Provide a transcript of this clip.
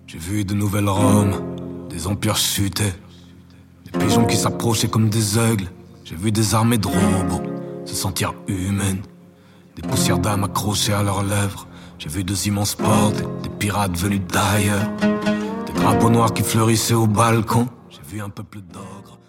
J'ai vu de nouvelles Roms, des empires chuter, des pigeons qui s'approchaient comme des aigles. J'ai vu des armées de robots se sentir humaines, des poussières d'âmes accrochées à leurs lèvres. J'ai vu deux immenses portes, des pirates venus d'ailleurs, des drapeaux noirs qui fleurissaient au balcon. J'ai vu un peuple d'ogres